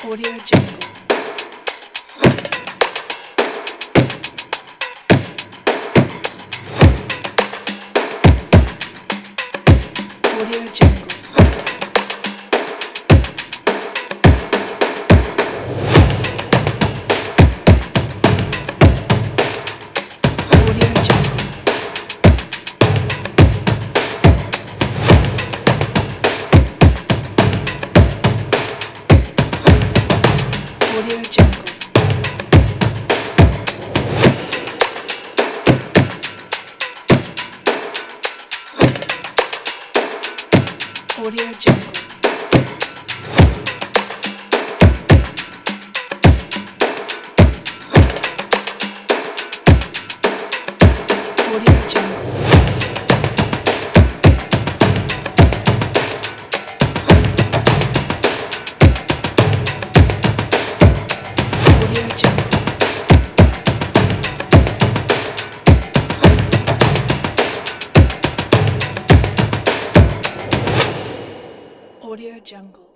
Audio Jungle. Audio Jungle. Audio Jungle. Audio Jungle. Audio Jungle. Audio Jungle. Audio Jungle. Audio Jungle.